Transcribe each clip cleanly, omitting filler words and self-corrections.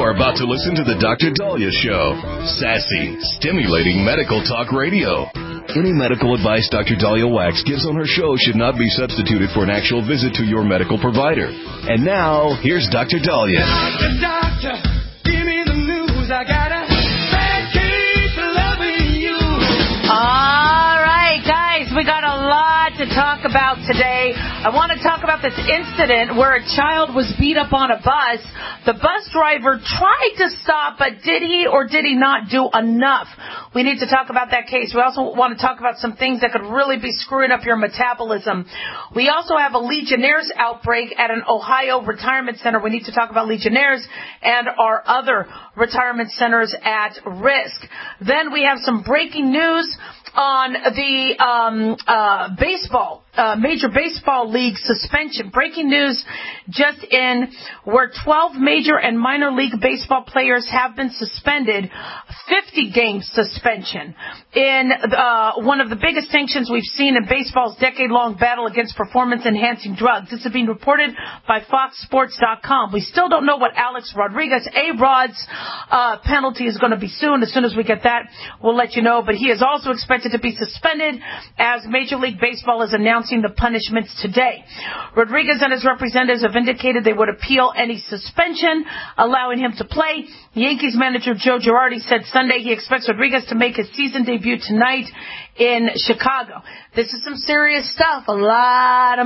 are about to listen to the Dr. Dahlia Show. Sassy, stimulating medical talk radio. Any medical advice Dr. Dahlia Wax gives on her show should not be substituted for an actual visit to your medical provider. And now, here's Dr. Dahlia. Doctor, give me the news. I got a bad case of loving you. All right, guys, we got a lot to talk about today. I want to talk about this incident where a child was beat up on a bus. The bus driver tried to stop, but did he or did he not do enough? We need to talk about that case. We also want to talk about some things that could really be screwing up your metabolism. We also have a Legionnaires outbreak at an Ohio retirement center. We need to talk about Legionnaires and our other retirement centers at risk. Then we have some breaking news on the baseball, Major Baseball League suspension. Breaking news just in, where 12 major and minor league baseball players have been suspended, 50-game suspension in one of the biggest sanctions we've seen in baseball's decade-long battle against performance-enhancing drugs. This is being reported by FoxSports.com. We still don't know what Alex Rodriguez, A-Rod's penalty is going to be soon. As soon as we get that, we'll let you know. But he is also expected to be suspended as Major League Baseball is announcing the punishments today. Rodriguez and his representatives have indicated they would appeal any suspension, allowing him to play. Yankees manager Joe Girardi said Sunday he expects Rodriguez to make his season debut tonight in Chicago. This is some serious stuff. A lot of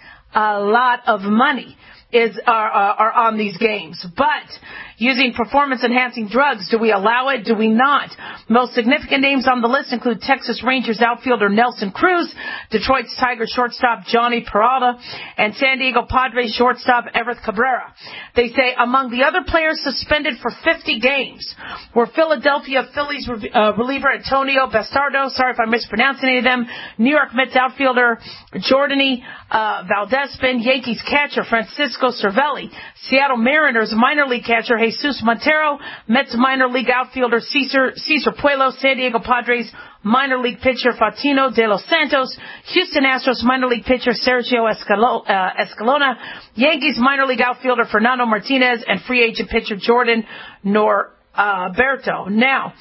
money are on these games. But using performance-enhancing drugs, do we allow it? Do we not? Most significant names on the list include Texas Rangers outfielder Nelson Cruz, Detroit's Tigers shortstop Johnny Peralta, and San Diego Padres shortstop Everett Cabrera. They say among the other players suspended for 50 games were Philadelphia Phillies reliever Antonio Bastardo, sorry if I'm mispronouncing any of them, New York Mets outfielder Jordany Valdespin, Yankees catcher Francisco Cervelli, Seattle Mariners minor league catcher Jesus Montero, Mets minor league outfielder Cesar Puelo, San Diego Padres minor league pitcher Faustino de los Santos, Houston Astros minor league pitcher Sergio Escalona, Yankees minor league outfielder Fernando Martinez, and free agent pitcher Jordan Norberto. Now,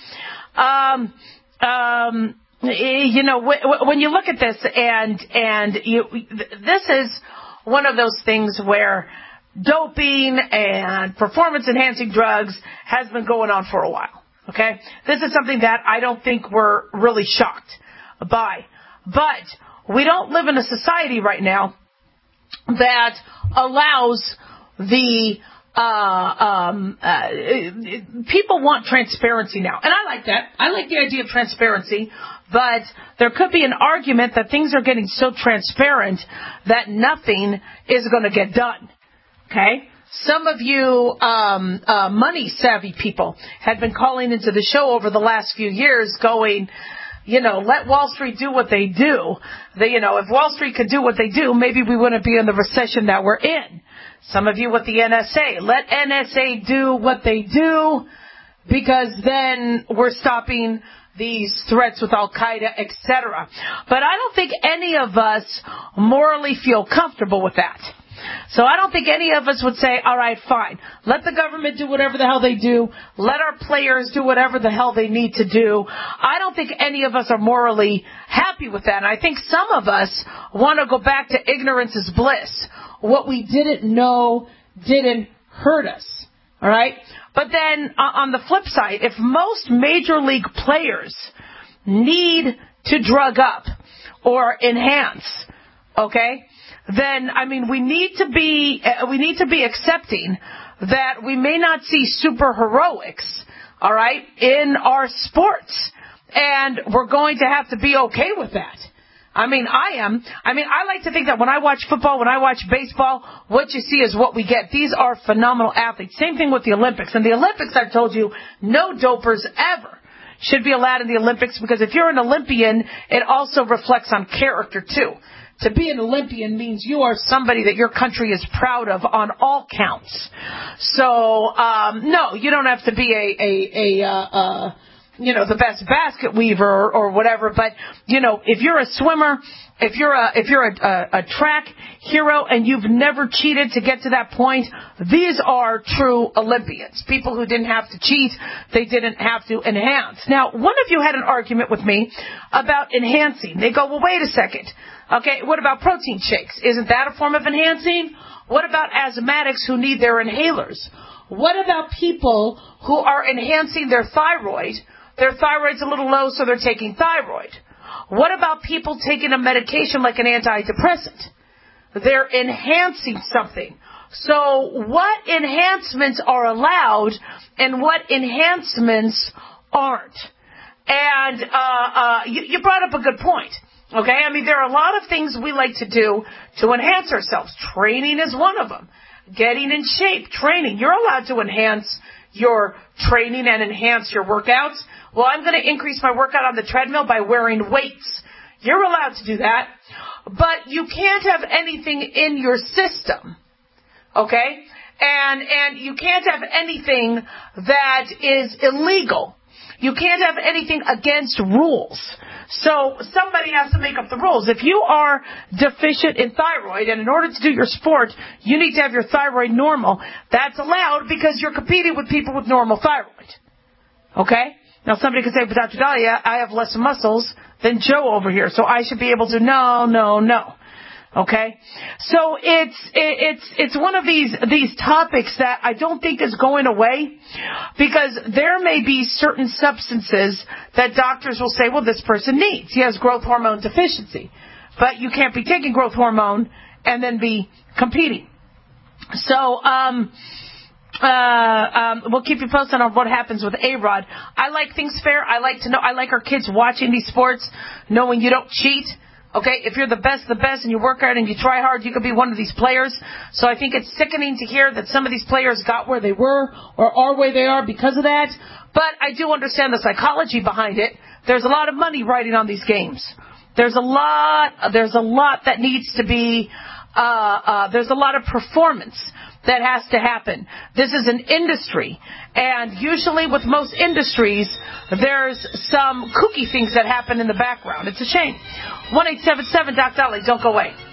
when you look at this, this is one of those things where doping and performance-enhancing drugs has been going on for a while, okay? This is something that I don't think we're really shocked by. But we don't live in a society right now that allows the people want transparency now. And I like that. I like the idea of transparency. But there could be an argument that things are getting so transparent that nothing is going to get done. Okay? Some of you money-savvy people had been calling into the show over the last few years going, let Wall Street do what they do. If Wall Street could do what they do, maybe we wouldn't be in the recession that we're in. Some of you with the NSA, let NSA do what they do, because then we're stopping these threats with Al-Qaeda, etc. But I don't think any of us morally feel comfortable with that. So I don't think any of us would say, all right, fine, let the government do whatever the hell they do. Let our players do whatever the hell they need to do. I don't think any of us are morally happy with that. And I think some of us want to go back to ignorance is bliss. What we didn't know didn't hurt us. All right? But then on the flip side, if most major league players need to drug up or enhance, okay, then, we need to be accepting that we may not see super heroics, all right, in our sports. And we're going to have to be okay with that. I like to think that when I watch football, when I watch baseball, what you see is what we get. These are phenomenal athletes. Same thing with the Olympics. And the Olympics, I've told you, no dopers ever should be allowed in the Olympics, because if you're an Olympian, it also reflects on character, too. To be an Olympian means you are somebody that your country is proud of on all counts. So, no, you don't have to be the best basket weaver or whatever, but, if you're a swimmer, if you're a track hero and you've never cheated to get to that point, these are true Olympians. People who didn't have to cheat, they didn't have to enhance. Now, one of you had an argument with me about enhancing. They go, well, wait a second. Okay, what about protein shakes? Isn't that a form of enhancing? What about asthmatics who need their inhalers? What about people who are enhancing their thyroid? Their thyroid's a little low, so they're taking thyroid. What about people taking a medication like an antidepressant? They're enhancing something. So what enhancements are allowed and what enhancements aren't? And you brought up a good point. Okay, I mean, there are a lot of things we like to do to enhance ourselves. Training is one of them. Getting in shape, training. You're allowed to enhance your training and enhance your workouts. Well, I'm going to increase my workout on the treadmill by wearing weights. You're allowed to do that. But you can't have anything in your system. Okay? And you can't have anything that is illegal. You can't have anything against rules. So somebody has to make up the rules. If you are deficient in thyroid, and in order to do your sport, you need to have your thyroid normal, that's allowed because you're competing with people with normal thyroid. Okay? Now somebody could say, but Dr. Dahlia, I have less muscles than Joe over here, so I should be able to. No. Okay? So it's one of these topics that I don't think is going away, because there may be certain substances that doctors will say, well, this person needs. He has growth hormone deficiency. But you can't be taking growth hormone and then be competing. So, we'll keep you posted on what happens with A-Rod. I like things fair. I like to know. I like our kids watching these sports, knowing you don't cheat. Okay, if you're the best, and you work hard and you try hard, you could be one of these players. So I think it's sickening to hear that some of these players got where they were or are where they are because of that. But I do understand the psychology behind it. There's a lot of money riding on these games. There's a lot that needs to be, there's a lot of performance that has to happen. This is an industry, and usually with most industries, there's some kooky things that happen in the background. It's a shame. 1-877 Doc Dolly. Don't go away.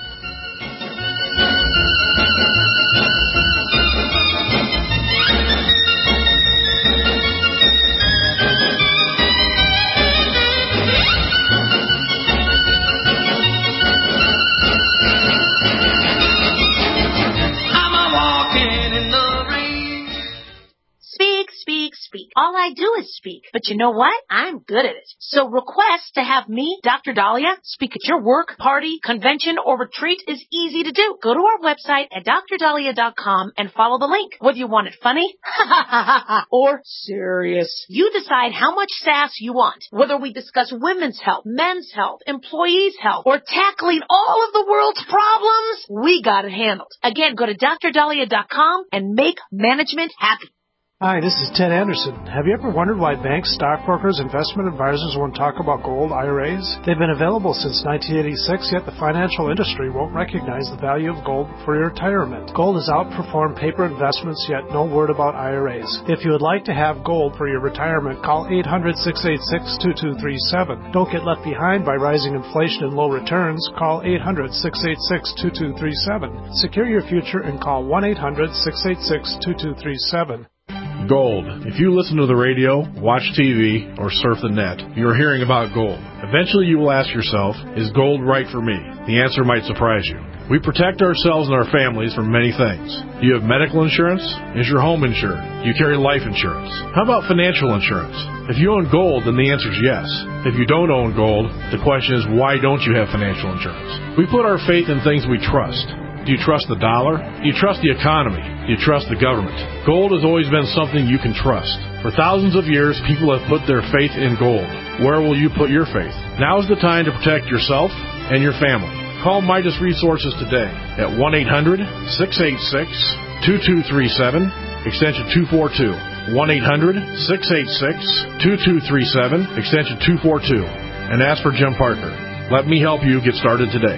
Speak. All I do is speak. But you know what? I'm good at it. So request to have me, Dr. Dahlia, speak at your work, party, convention, or retreat is easy to do. Go to our website at drdahlia.com and follow the link. Whether you want it funny or serious, you decide how much sass you want. Whether we discuss women's health, men's health, employees' health, or tackling all of the world's problems, we got it handled. Again, go to drdahlia.com and make management happy. Hi, this is Ted Anderson. Have you ever wondered why banks, stockbrokers, investment advisors won't talk about gold IRAs? They've been available since 1986, yet the financial industry won't recognize the value of gold for your retirement. Gold has outperformed paper investments, yet no word about IRAs. If you would like to have gold for your retirement, call 800-686-2237. Don't get left behind by rising inflation and low returns. Call 800-686-2237. Secure your future and call 1-800-686-2237. Gold. If you listen to the radio, watch TV, or surf the net, you are hearing about gold. Eventually you will ask yourself, is gold right for me? The answer might surprise you. We protect ourselves and our families from many things. Do you have medical insurance? Is your home insured? Do you carry life insurance? How about financial insurance? If you own gold, then the answer is yes. If you don't own gold, the question is, why don't you have financial insurance? We put our faith in things we trust. Do you trust the dollar? Do you trust the economy? Do you trust the government? Gold has always been something you can trust. For thousands of years, people have put their faith in gold. Where will you put your faith? Now is the time to protect yourself and your family. Call Midas Resources today at 1-800-686-2237, extension 242. 1-800-686-2237, extension 242. And ask for Jim Parker. Let me help you get started today.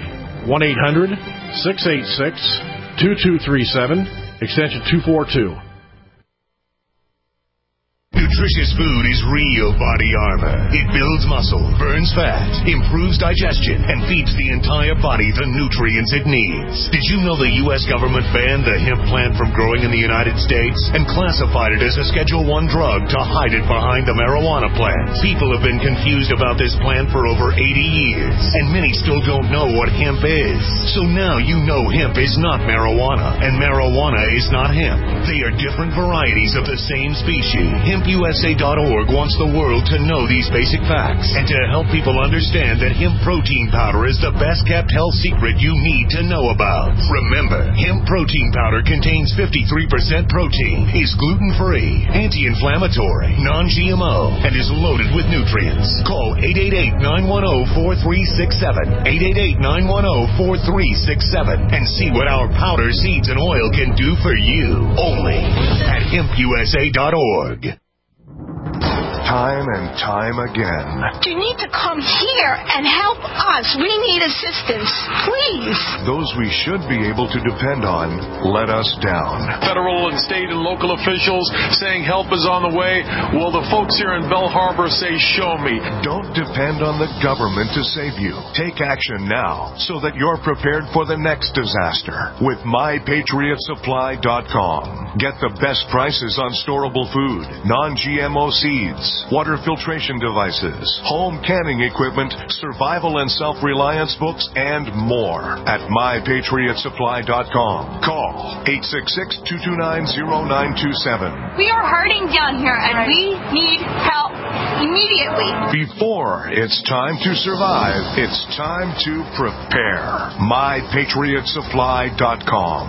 1-800-686-2237, extension 242. nutritious food is real body armor. It builds muscle, burns fat, improves digestion, and feeds the entire body the nutrients it needs. Did you know the U.S. government banned the hemp plant from growing in the United States and classified it as a Schedule I drug to hide it behind the marijuana plant? People have been confused about this plant for over 80 years, and many still don't know what hemp is. So now you know hemp is not marijuana, and marijuana is not hemp. They are different varieties of the same species. HempUSA.org wants the world to know these basic facts and to help people understand that hemp protein powder is the best kept health secret you need to know about. Remember, hemp protein powder contains 53% protein, is gluten-free, anti-inflammatory, non-GMO, and is loaded with nutrients. Call 888-910-4367, 888-910-4367, and see what our powder, seeds, and oil can do for you. Only at HempUSA.org. Time and time again. You need to come here and help us. We need assistance. Please. Those we should be able to depend on let us down. Federal and state and local officials saying help is on the way. Well, the folks here in Belle Harbor say, show me. Don't depend on the government to save you. Take action now so that you're prepared for the next disaster with MyPatriotSupply.com. Get the best prices on storable food, non-GMO seeds, water filtration devices, home canning equipment, survival and self-reliance books, and more at MyPatriotSupply.com. Call 866-229-0927. We are hurting down here, and we need help immediately. Before it's time to survive, it's time to prepare. MyPatriotSupply.com.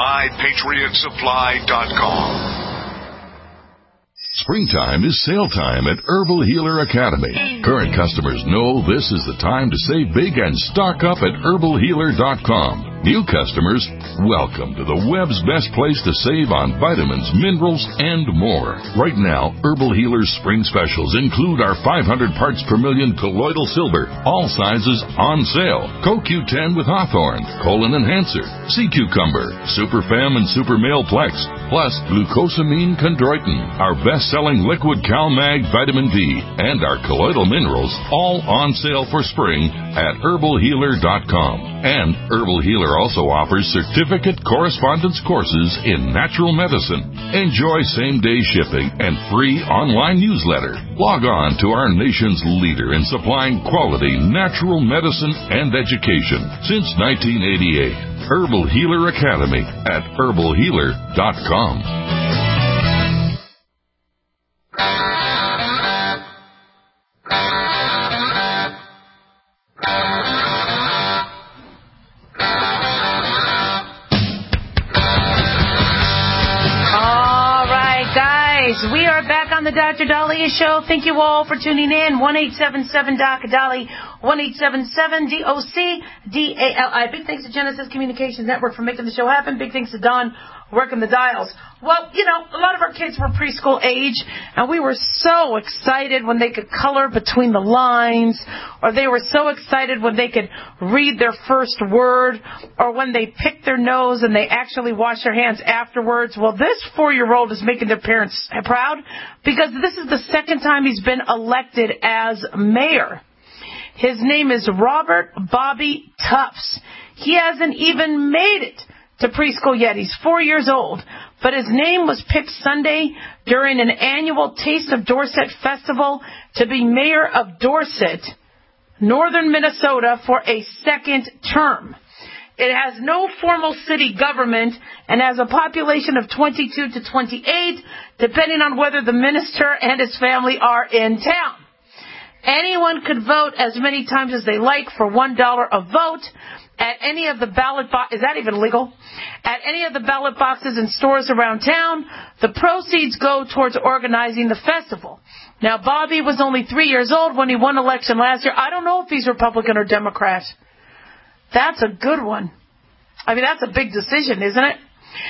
MyPatriotSupply.com. Springtime is sale time at Herbal Healer Academy. Current customers know this is the time to save big and stock up at herbalhealer.com. New customers, welcome to the web's best place to save on vitamins, minerals, and more. Right now, Herbal Healer's spring specials include our 500 parts per million colloidal silver, all sizes on sale, CoQ10 with Hawthorne, Colon Enhancer, Sea Cucumber, Super Fem and Super Male Plex, plus glucosamine chondroitin, our best-selling liquid CalMag vitamin D, and our colloidal minerals, all on sale for spring at herbalhealer.com. And Herbal Healer also offers certificate correspondence courses in natural medicine. Enjoy same-day shipping and free online newsletter. Log on to our nation's leader in supplying quality natural medicine and education since 1988. Herbal Healer Academy at herbalhealer.com. We are back on the Dr. Daliah Show. Thank you all for tuning in. 1-877-DOC-DALI, 1-877-DOC-DALI. Big thanks to Genesis Communications Network for making the show happen. Big thanks to Don working the dials. Well, you know, a lot of our kids were preschool age, and we were so excited when they could color between the lines, or they were so excited when they could read their first word, or when they picked their nose and they actually washed their hands afterwards. Well, this 4-year-old is making their parents proud because this is the second time he's been elected as mayor. His name is Robert Bobby Tufts. He hasn't even made it to preschool yet. He's 4 years old, but his name was picked Sunday during an annual Taste of Dorset festival to be mayor of Dorset, northern Minnesota, for a second term. It has no formal city government and has a population of 22 to 28, depending on whether the minister and his family are in town. Anyone could vote as many times as they like for $1 a vote at any of the ballot boxes. Is that even legal? At any of the ballot boxes and stores around town. The proceeds go towards organizing the festival. Now, Bobby was only 3 years old when he won election last year. I don't know if he's Republican or Democrat. That's a good one. I mean, that's a big decision, isn't it?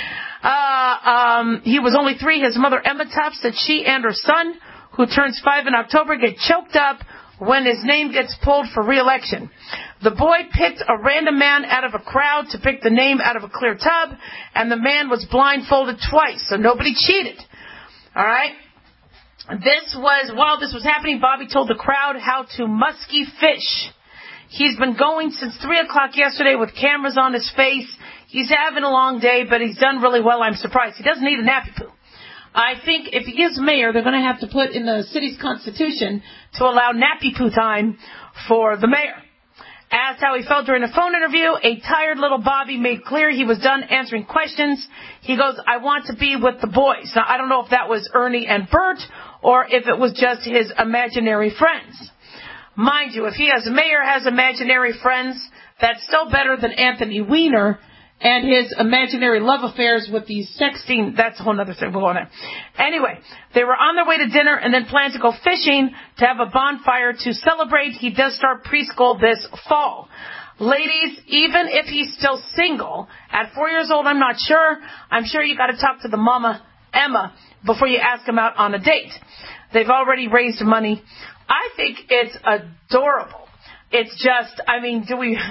He was only 3. His mother, Emma Tufts, said she and her son, who turns 5 in October, get choked up when his name gets pulled for re-election. The boy picked a random man out of a crowd to pick the name out of a clear tub, and the man was blindfolded twice, so nobody cheated. All right? While this was happening, Bobby told the crowd how to musky fish. He's been going since 3 o'clock yesterday with cameras on his face. He's having a long day, but he's done really well. I'm surprised. He doesn't need a nappy poo. I think if he is mayor, they're going to have to put in the city's constitution to allow nappy poo time for the mayor. Asked how he felt during a phone interview, a tired little Bobby made clear he was done answering questions. He goes, I want to be with the boys. Now, I don't know if that was Ernie and Bert or if it was just his imaginary friends. Mind you, if he as mayor has imaginary friends, that's still better than Anthony Weiner and his imaginary love affairs with the sexting. That's a whole other thing. We'll go on there. Anyway, they were on their way to dinner and then planned to go fishing to have a bonfire to celebrate. He does start preschool this fall. Ladies, even if he's still single, at 4 years old, I'm not sure. I'm sure you got to talk to the mama, Emma, before you ask him out on a date. They've already raised money. I think it's adorable. It's just, I mean, do we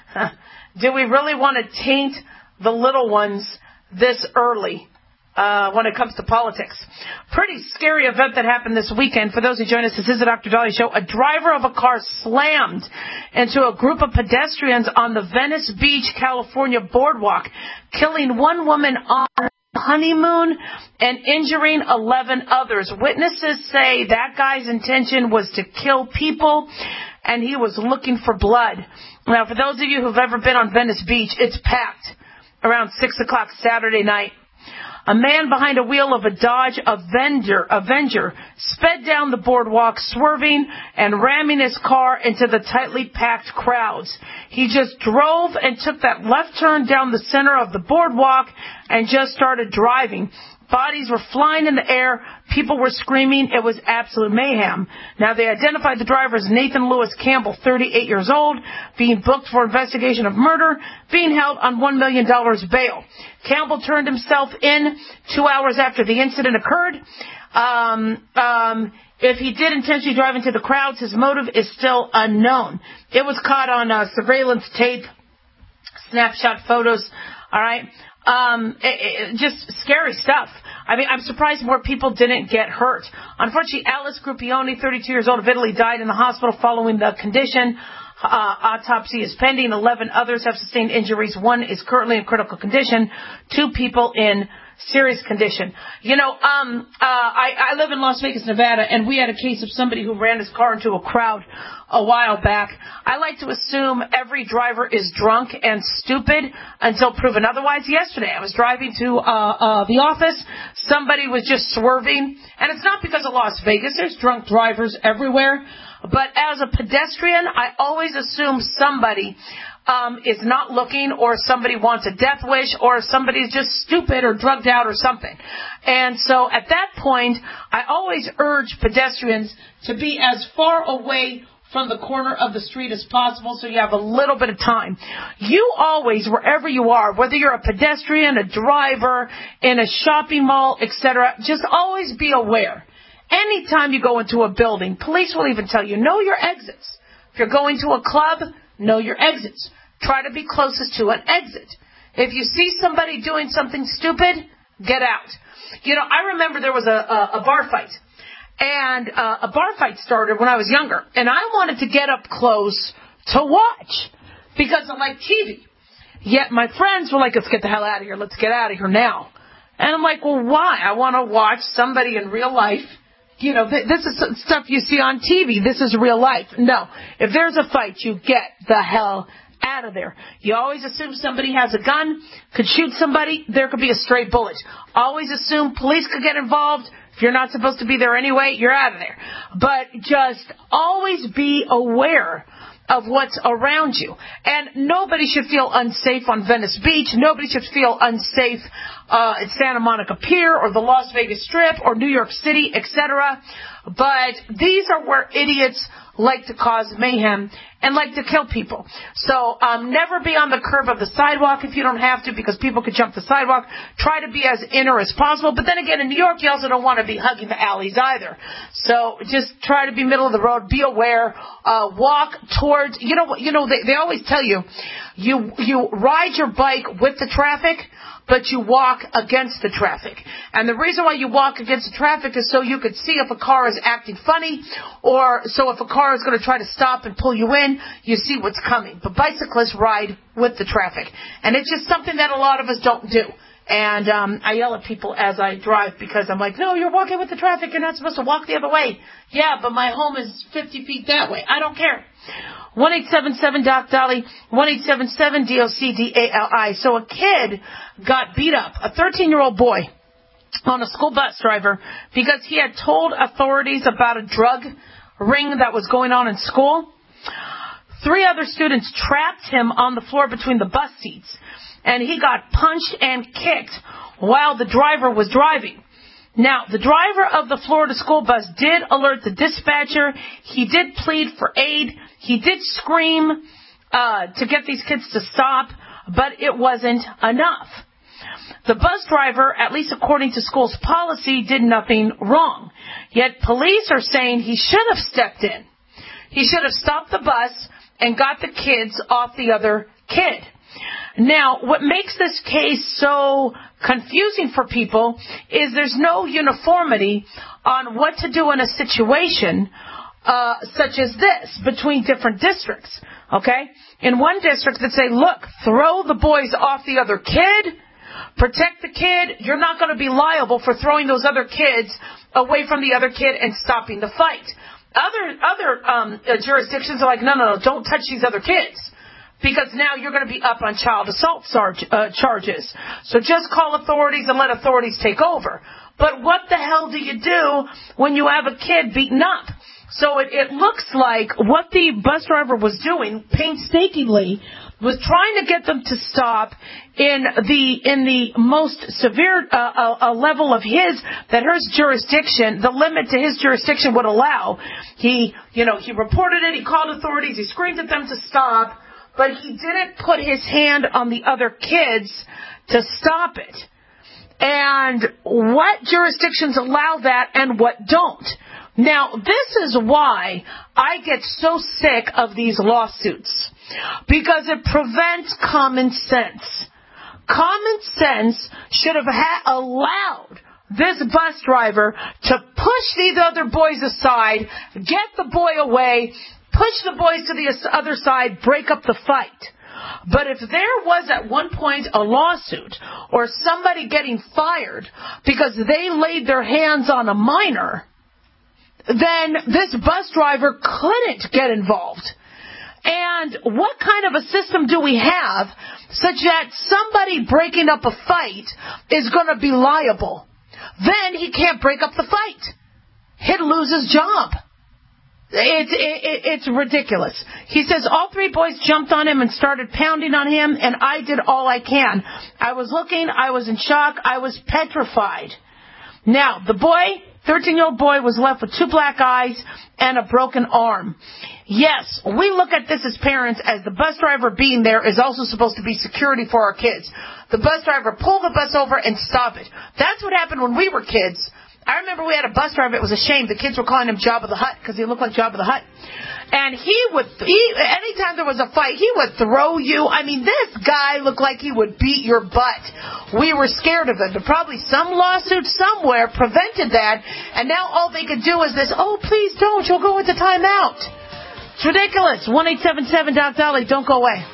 really want to taint the little ones this early when it comes to politics? Pretty scary event that happened this weekend. For those who join us, this is the Dr. Dahlia Show. A driver of a car slammed into a group of pedestrians on the Venice Beach, California boardwalk, killing one woman on honeymoon and injuring 11 others. Witnesses say that guy's intention was to kill people and he was looking for blood. Now, for those of you who've ever been on Venice Beach, it's packed around 6 o'clock Saturday night. A man behind a wheel of a Dodge Avenger sped down the boardwalk, swerving and ramming his car into the tightly packed crowds. He just drove and took that left turn down the center of the boardwalk and just started driving. Bodies were flying in the air. People were screaming. It was absolute mayhem. Now, they identified the driver as Nathan Lewis Campbell, 38 years old, being booked for investigation of murder, being held on $1 million bail. Campbell turned himself in 2 hours after the incident occurred. If he did intentionally drive into the crowds, his motive is still unknown. It was caught on surveillance tape, snapshot photos, all right? Just scary stuff. I mean, I'm surprised more people didn't get hurt. Unfortunately, Alice Grupioni, 32 years old, of Italy, died in the hospital following the condition. Autopsy is pending. 11 others have sustained injuries. One is currently in critical condition. 2 people in serious condition. You know, I live in Las Vegas, Nevada, and we had a case of somebody who ran his car into a crowd a while back. I like to assume every driver is drunk and stupid until proven otherwise. Yesterday, I was driving to the office. Somebody was just swerving, and it's not because of Las Vegas. There's drunk drivers everywhere. But as a pedestrian, I always assume somebody is not looking, or somebody wants a death wish, or somebody's just stupid or drugged out or something. And so at that point, I always urge pedestrians to be as far away from the corner of the street as possible so you have a little bit of time. You always, wherever you are, whether you're a pedestrian, a driver, in a shopping mall, etc., just always be aware. Anytime you go into a building, police will even tell you, know your exits. If you're going to a club, know your exits. Try to be closest to an exit. If you see somebody doing something stupid, get out. You know, I remember there was a bar fight. And a bar fight started when I was younger. And I wanted to get up close to watch because I like TV. Yet my friends were like, let's get the hell out of here. Let's get out of here now. And I'm like, well, why? I want to watch somebody in real life. You know, this is stuff you see on TV. This is real life. No. If there's a fight, you get the hell out of there. You always assume somebody has a gun, could shoot somebody, there could be a stray bullet. Always assume police could get involved. If you're not supposed to be there anyway, you're out of there. But just always be aware of what's around you. And nobody should feel unsafe on Venice Beach. Nobody should feel unsafe at Santa Monica Pier or the Las Vegas Strip or New York City, etc. But these are where idiots like to cause mayhem and like to kill people. So never be on the curb of the sidewalk if you don't have to, because people could jump the sidewalk. Try to be as inner as possible. But then again, in New York, you also don't want to be hugging the alleys either. So just try to be middle of the road. Be aware. Walk towards, they always tell you, You ride your bike with the traffic, but you walk against the traffic. And the reason why you walk against the traffic is so you could see if a car is acting funny, or so if a car is going to try to stop and pull you in, you see what's coming. But bicyclists ride with the traffic. And it's just something that a lot of us don't do. And I yell at people as I drive because I'm like, no, you're walking with the traffic. You're not supposed to walk the other way. Yeah, but my home is 50 feet that way. I don't care. 1-877-DOC-DOLLY, 1-877-DOC-DALI. So a kid got beat up, a 13-year-old boy, on a school bus driver because he had told authorities about a drug ring that was going on in school. 3 other students trapped him on the floor between the bus seats, and he got punched and kicked while the driver was driving. Now, the driver of the Florida school bus did alert the dispatcher. He did plead for aid. He did scream to get these kids to stop, but it wasn't enough. The bus driver, at least according to school's policy, did nothing wrong. Yet police are saying he should have stepped in. He should have stopped the bus and got the kids off the other kid. Now, what makes this case so confusing for people is there's no uniformity on what to do in a situation such as this between different districts, okay? In one district that say, look, throw the boys off the other kid, protect the kid, you're not going to be liable for throwing those other kids away from the other kid and stopping the fight. Other jurisdictions are like, no, don't touch these other kids, because now you're going to be up on child assault charges. So just call authorities and let authorities take over. But what the hell do you do when you have a kid beaten up? So it looks like what the bus driver was doing painstakingly was trying to get them to stop in the most severe level of his jurisdiction, the limit to his jurisdiction would allow. He reported it, he called authorities, he screamed at them to stop, but he didn't put his hand on the other kids to stop it. And what jurisdictions allow that and what don't? Now, this is why I get so sick of these lawsuits, because it prevents common sense. Common sense should have allowed this bus driver to push these other boys aside, get the boy away, push the boys to the other side, break up the fight. But if there was at one point a lawsuit or somebody getting fired because they laid their hands on a minor, then this bus driver couldn't get involved. And what kind of a system do we have such that somebody breaking up a fight is going to be liable? Then he can't break up the fight. He'd lose his job. It's ridiculous. He says all 3 boys jumped on him and started pounding on him, and I did all I can. I was looking, I was in shock, I was petrified. Now, the boy, 13-year-old boy, was left with 2 black eyes and a broken arm. Yes, we look at this as parents as the bus driver being there is also supposed to be security for our kids. The bus driver pull the bus over and stop it. That's what happened when we were kids. I remember we had a bus driver, it was a shame. The kids were calling him Jabba the Hutt because he looked like Jabba the Hutt. And anytime there was a fight, he would throw you. I mean, this guy looked like he would beat your butt. We were scared of him. But probably some lawsuit somewhere prevented that. And now all they could do is this, oh, please don't. You'll go into timeout. It's ridiculous. 1-877-DOC-DOLLY. Don't go away.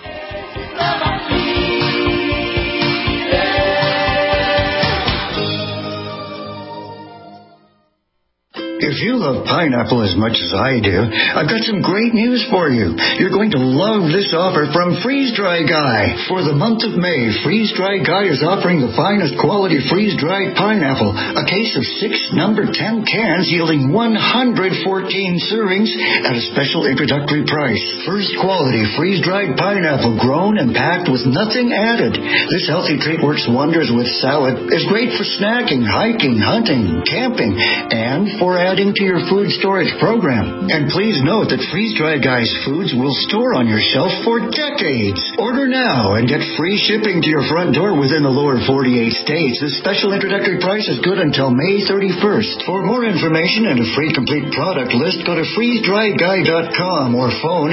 If you love pineapple as much as I do, I've got some great news for you. You're going to love this offer from Freeze Dry Guy. For the month of May, Freeze Dry Guy is offering the finest quality freeze-dried pineapple, a case of 6 number 10 cans yielding 114 servings at a special introductory price. First quality freeze-dried pineapple grown and packed with nothing added. This healthy treat works wonders with salad, is great for snacking, hiking, hunting, camping, and for adding to your food storage program. And please note that Freeze-Dry Guy's foods will store on your shelf for decades. Order now and get free shipping to your front door within the lower 48 states. This special introductory price is good until May 31st. For more information and a free complete product list, go to freezedryguy.com or phone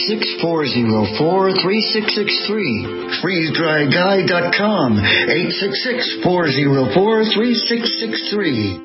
866-404-3663. freezedryguy.com, 866-404-3663.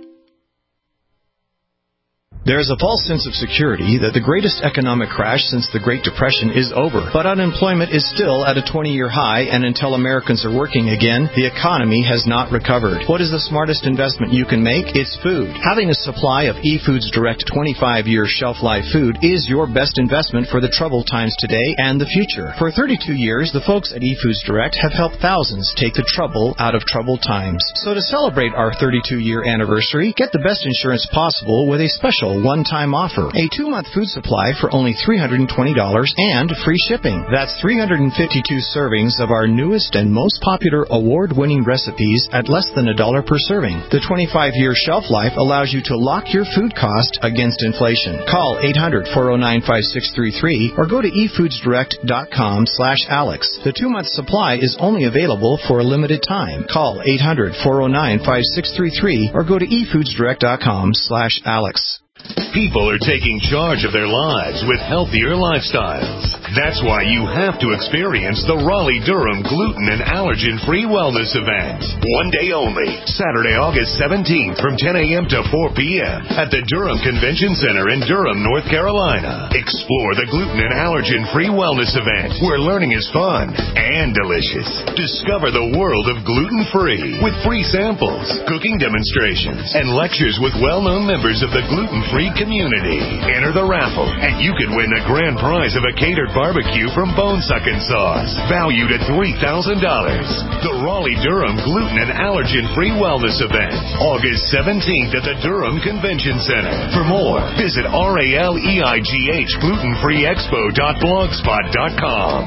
There is a false sense of security that the greatest economic crash since the Great Depression is over, but unemployment is still at a 20-year high, and until Americans are working again, the economy has not recovered. What is the smartest investment you can make? It's food. Having a supply of eFoods Direct 25-year shelf-life food is your best investment for the troubled times today and the future. For 32 years, the folks at eFoods Direct have helped thousands take the trouble out of troubled times. So to celebrate our 32-year anniversary, get the best insurance possible with a special one-time offer. A 2-month food supply for only $320 and free shipping. That's 352 servings of our newest and most popular award-winning recipes at less than $1 per serving. The 25-year shelf life allows you to lock your food cost against inflation. Call 800-409-5633 or go to efoodsdirect.com/Alex. The 2-month supply is only available for a limited time. Call 800-409-5633 or go to efoodsdirect.com/Alex. People are taking charge of their lives with healthier lifestyles. That's why you have to experience the Raleigh-Durham Gluten and Allergen-Free Wellness Event. One day only, Saturday, August 17th from 10 a.m. to 4 p.m. at the Durham Convention Center in Durham, North Carolina. Explore the Gluten and Allergen-Free Wellness Event, where learning is fun and delicious. Discover the world of gluten-free with free samples, cooking demonstrations, and lectures with well-known members of the gluten-free community. Enter the raffle, and you can win the grand prize of a catered barbecue from Bone Suckin' Sauce, valued at $3,000. The Raleigh-Durham Gluten and Allergen-Free Wellness Event, August 17th at the Durham Convention Center. For more, visit RALEIGHglutenfreeexpo.blogspot.com.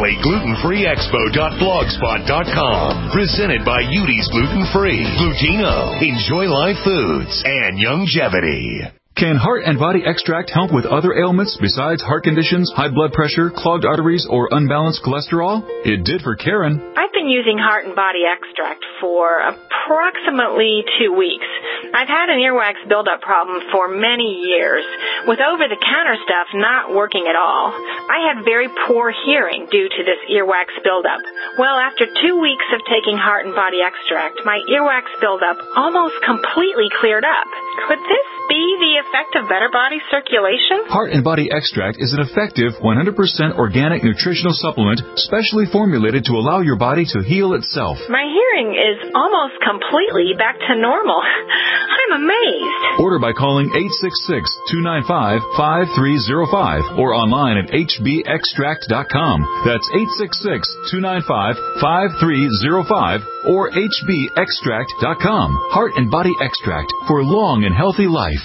RaleighGlutenFreeExpo.blogspot.com. Presented by Udi's Gluten Free, Glutino, Enjoy Life Foods, and Youngevity. Can Heart and Body Extract help with other ailments besides heart conditions, high blood pressure, clogged arteries, or unbalanced cholesterol? It did for Karen. I've been using Heart and Body Extract for approximately 2 weeks. I've had an earwax buildup problem for many years, with over-the-counter stuff not working at all. I had very poor hearing due to this earwax buildup. Well, after 2 weeks of taking Heart and Body Extract, my earwax buildup almost completely cleared up. Could this be the effect of better body circulation? Heart and Body Extract is an effective 100% organic nutritional supplement specially formulated to allow your body to heal itself. My hearing is almost completely back to normal. I'm amazed. Order by calling 866-295-5305 or online at hbextract.com. That's 866-295-5305 or hbextract.com. Heart and Body Extract for long and healthy life.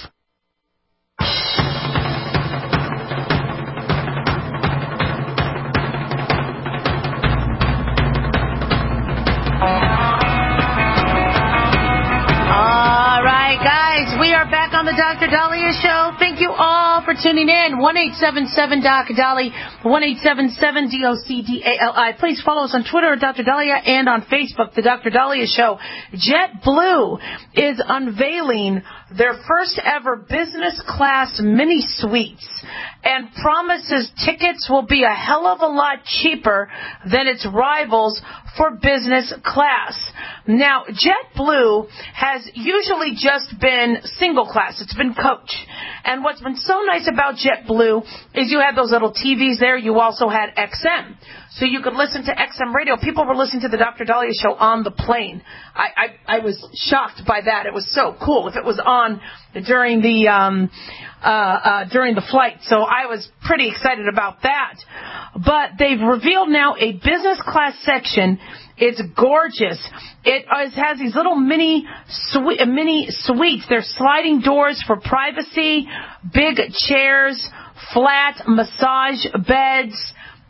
On the Dr. Dahlia Show. Thank you all for tuning in. 1-877-Doc-Dali, 1-877-DOCDALI. Please follow us on Twitter at Dr. Dahlia and on Facebook, The Dr. Dahlia Show. JetBlue is unveiling their first ever business class mini suites and promises tickets will be a hell of a lot cheaper than its rivals for business class. Now, JetBlue has usually just been single class. It's been coach. And what's been so nice about JetBlue is you had those little TVs there. You also had XM. So you could listen to XM radio. People were listening to the Dr. Dahlia Show on the plane. I was shocked by that. It was so cool if it was on during the flight. So I was pretty excited about that. But they've revealed now a business class section. It's gorgeous. It has these little mini suites. They're sliding doors for privacy, big chairs, flat massage beds,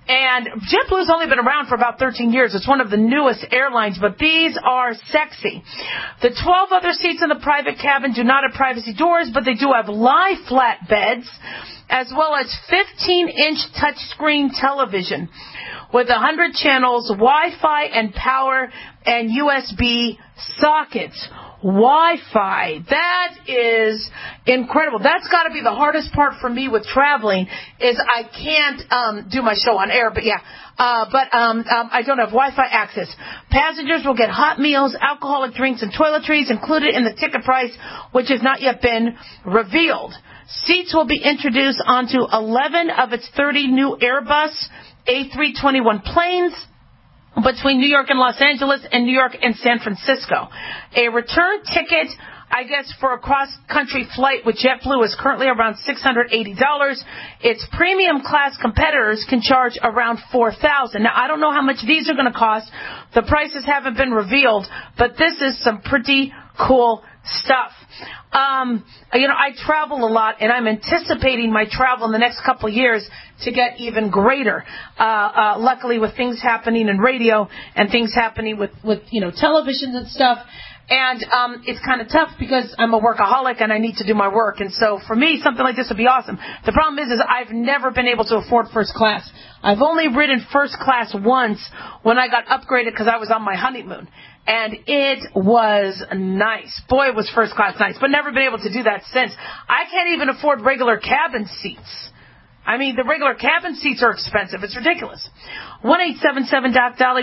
And JetBlue's only been around for about 13 years. It's one of the newest airlines, but these are sexy. The 12 other seats in the private cabin do not have privacy doors, but they do have lie flat beds, as well as 15-inch touchscreen television with 100 channels, Wi-Fi and power, and USB sockets. Wi-Fi. That is incredible. That's got to be the hardest part for me with traveling is I can't do my show on air, but yeah. I don't have Wi-Fi access. Passengers will get hot meals, alcoholic drinks, and toiletries included in the ticket price, which has not yet been revealed. Seats will be introduced onto 11 of its 30 new Airbus A321 planes between New York and Los Angeles and New York and San Francisco. A return ticket, I guess, for a cross-country flight with JetBlue is currently around $680. Its premium class competitors can charge around $4,000. Now, I don't know how much these are going to cost. The prices haven't been revealed, but this is some pretty cool stuff. I travel a lot, and I'm anticipating my travel in the next couple of years to get even greater. Luckily, with things happening in radio and things happening with television and stuff. And it's kind of tough because I'm a workaholic and I need to do my work. And so for me, something like this would be awesome. The problem is I've never been able to afford first class. I've only ridden first class once when I got upgraded because I was on my honeymoon. And it was nice. Boy, it was first class nice. But never been able to do that since. I can't even afford regular cabin seats. I mean, the regular cabin seats are expensive. It's ridiculous. 1-877-DOC-DOLLY,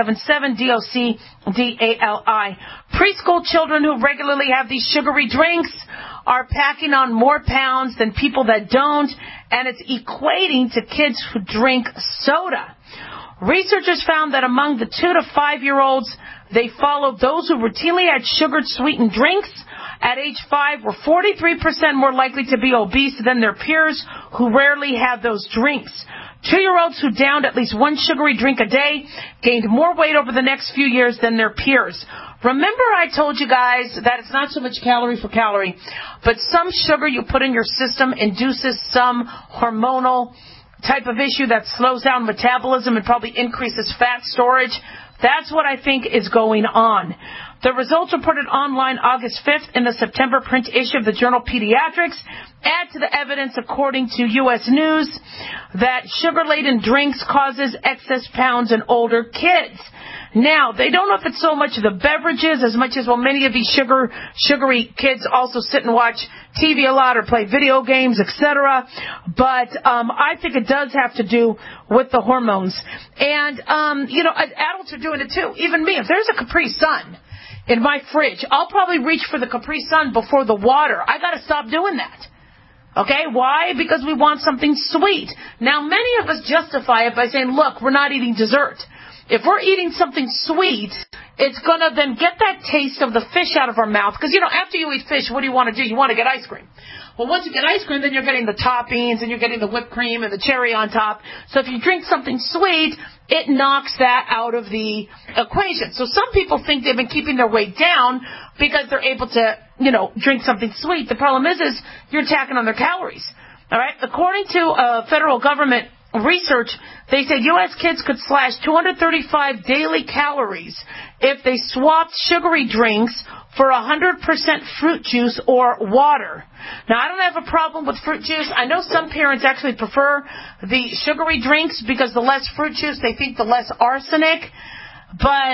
1-877-DOC-DALI. Preschool children who regularly have these sugary drinks are packing on more pounds than people that don't, and it's equating to kids who drink soda. Researchers found that among the 2 to 5-year-olds, they followed those who routinely had sugared sweetened drinks at age 5 were 43% more likely to be obese than their peers who rarely had those drinks. 2-year-olds who downed at least one sugary drink a day gained more weight over the next few years than their peers. Remember I told you guys that it's not so much calorie for calorie, but some sugar you put in your system induces some hormonal type of issue that slows down metabolism and probably increases fat storage. That's what I think is going on. The results reported online August 5th in the September print issue of the journal Pediatrics add to the evidence, according to U.S. News, that sugar-laden drinks causes excess pounds in older kids. Now, they don't know if it's so much the beverages as much as, well, many of these sugary kids also sit and watch TV a lot or play video games, etc. But I think it does have to do with the hormones. And, adults are doing it too. Even me. If there's a Capri Sun in my fridge, I'll probably reach for the Capri Sun before the water. I got to stop doing that. Okay, why? Because we want something sweet. Now, many of us justify it by saying, look, we're not eating dessert. If we're eating something sweet, it's going to then get that taste of the fish out of our mouth. Because, after you eat fish, what do you want to do? You want to get ice cream. Well, once you get ice cream, then you're getting the toppings and you're getting the whipped cream and the cherry on top. So if you drink something sweet, it knocks that out of the equation. So some people think they've been keeping their weight down because they're able to, drink something sweet. The problem is you're tacking on their calories. All right? According to federal government research, they said U.S. kids could slash 235 daily calories if they swapped sugary drinks for 100% fruit juice or water. Now, I don't have a problem with fruit juice. I know some parents actually prefer the sugary drinks because the less fruit juice, they think the less arsenic. But,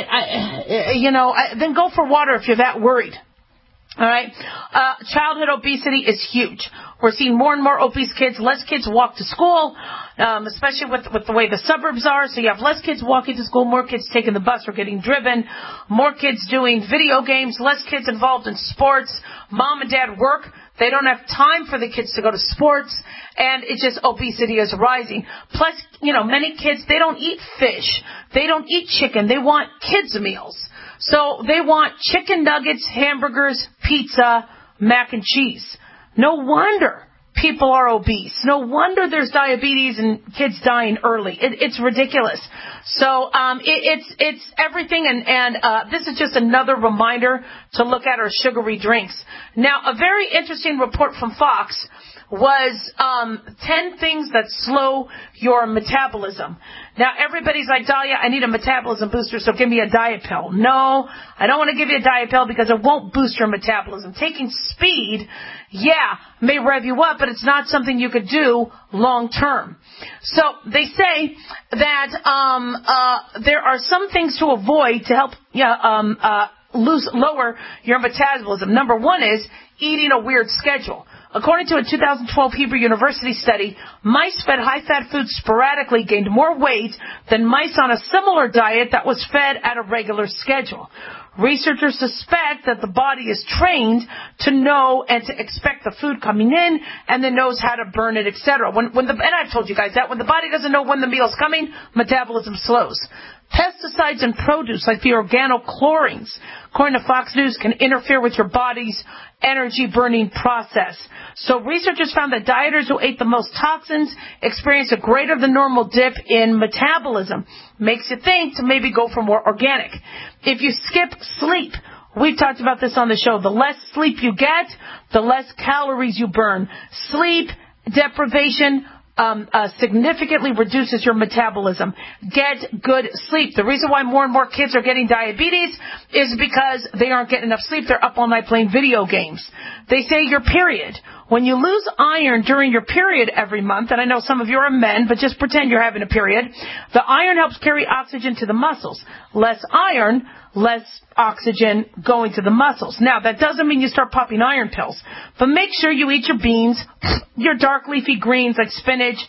then go for water if you're that worried. All right. Childhood obesity is huge. We're seeing more and more obese kids. Less kids walk to school, especially with the way the suburbs are. So you have less kids walking to school, more kids taking the bus or getting driven, more kids doing video games, less kids involved in sports. Mom and dad work. They don't have time for the kids to go to sports, and it's just obesity is rising. Plus, many kids, they don't eat fish. They don't eat chicken. They want kids' meals. So they want chicken nuggets, hamburgers, pizza, mac and cheese. No wonder people are obese. No wonder there's diabetes and kids dying early. It's ridiculous. So it's everything, and this is just another reminder to look at our sugary drinks. Now, a very interesting report from Fox was 10 things that slow your metabolism. Now, everybody's like, Dahlia, I need a metabolism booster, so give me a diet pill. No, I don't want to give you a diet pill because it won't boost your metabolism. Taking speed, may rev you up, but it's not something you could do long term. So they say that there are some things to avoid to help lower your metabolism. Number one is eating a weird schedule. According to a 2012 Hebrew University study, mice fed high-fat foods sporadically gained more weight than mice on a similar diet that was fed at a regular schedule. Researchers suspect that the body is trained to know and to expect the food coming in and then knows how to burn it, etc. And I've told you guys that when the body doesn't know when the meal's coming, metabolism slows. Pesticides in produce like the organochlorines, according to Fox News, can interfere with your body's energy-burning process. So researchers found that dieters who ate the most toxins experienced a greater than normal dip in metabolism. Makes you think to maybe go for more organic. If you skip sleep, we've talked about this on the show, the less sleep you get, the less calories you burn. Sleep deprivation significantly reduces your metabolism. Get good sleep. The reason why more and more kids are getting diabetes is because they aren't getting enough sleep. They're up all night playing video games. They say your period. When you lose iron during your period every month, and I know some of you are men, but just pretend you're having a period, the iron helps carry oxygen to the muscles. Less iron, less oxygen going to the muscles. Now, that doesn't mean you start popping iron pills, but make sure you eat your beans, your dark leafy greens like spinach,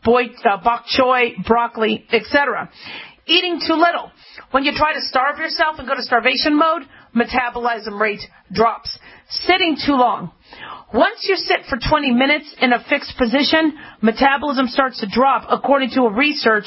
bok choy, broccoli, etc. Eating too little. When you try to starve yourself and go to starvation mode, metabolism rate drops. Sitting too long. Once you sit for 20 minutes in a fixed position, metabolism starts to drop, according to a researcher,